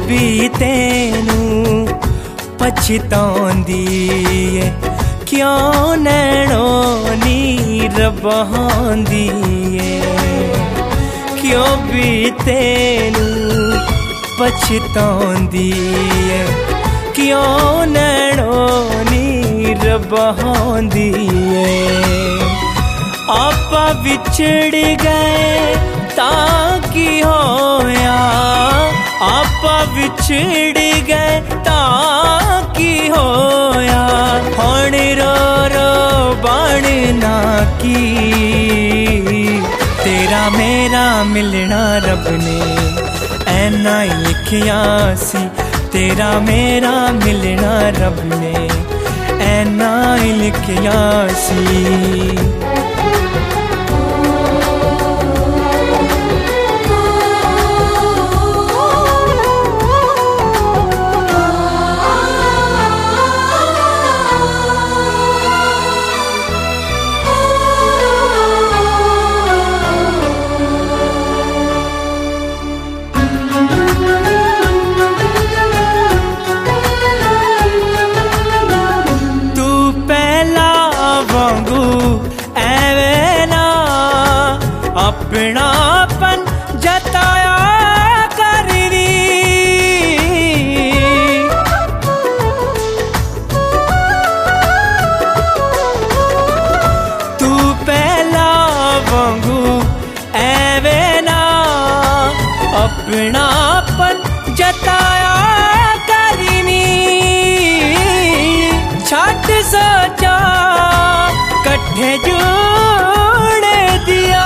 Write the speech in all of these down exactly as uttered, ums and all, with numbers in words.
भी तेनू पछताउंदी है, क्यों नैणों नीर बहांदी है, क्यों भी तेनू पछताउंदी है, क्यों नैणों नीर बहांदी है। आपा विछड़ गए ताकि होया, आपा विछड़ गए ताकि होया, हुण रो रो बनना की, तेरा मेरा मिलना रब ने ऐना ही लिखिया सी, तेरा मेरा मिलना रब ने ऐना ही लिखिया सी। अपनापन जताया करदी, तू पहला वांगू एवे ना, अपनापन जताया करदी, छट सोचा कट्ठे जोड़े दिया,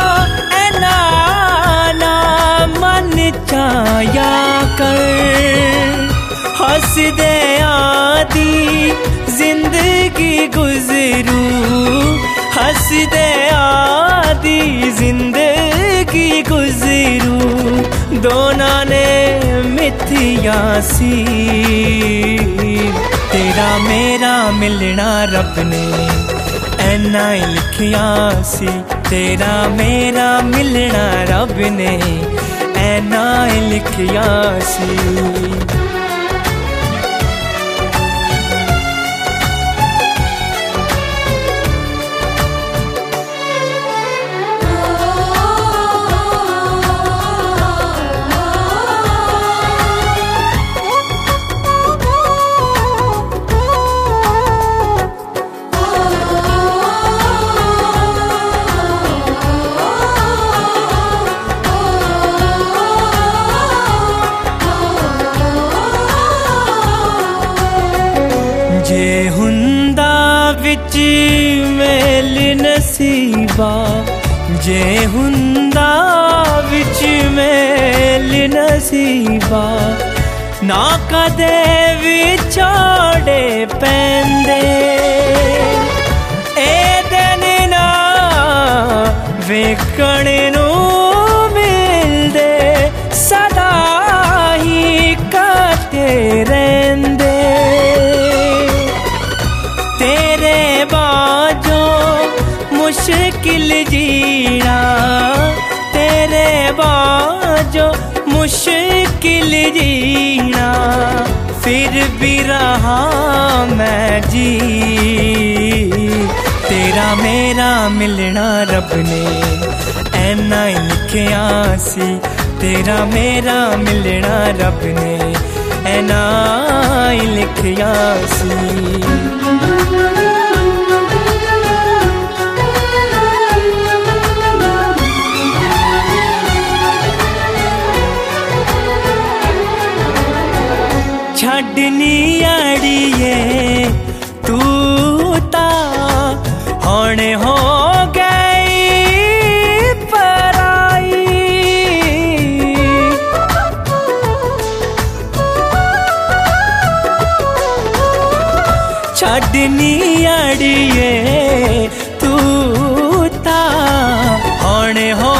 चाया कर हंस दे आदी जिंदगी गुजरू, हंस दे आदी जिंदगी गुजरू, दोनों ने मिथिया सी, तेरा मेरा मिलना रब ने ऐना ही लिखिया सी, तेरा मेरा मिलना रब ने ऐना ही लिखिया सी। जे हुंदा विच मेल नसीबा, जे हुंदा विच मेल नसीबा, ना कदे विछोड़े पैंदे, ए दिन ना वेखण नू मिलदे, सदा ही कटे रहिंदे, मुश्किल जीना तेरे बाजो मुश्किल जीना, फिर भी रहा मैं जी, तेरा मेरा मिलना रब ने ऐना ही लिखिया सी, तेरा मेरा मिलना रब ने ऐना ही लिखिया सी। छड़नी अड़िए तू ता हुण हो गई पराई, छड़नी अड़िए तू ता हुण हो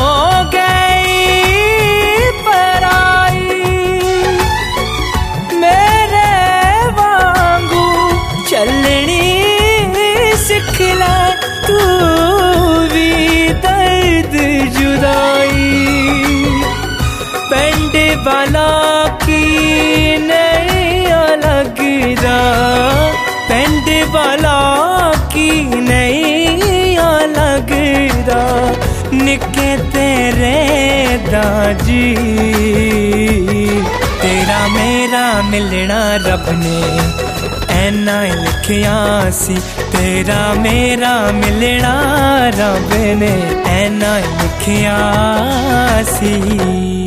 वाला की लौकी नहीं लगदा निके तेरे दाजी। तेरा मेरा मिलना रब ने ऐना लिखिया सी, तेरा मेरा मिलना रब ने ऐना लिखिया सी।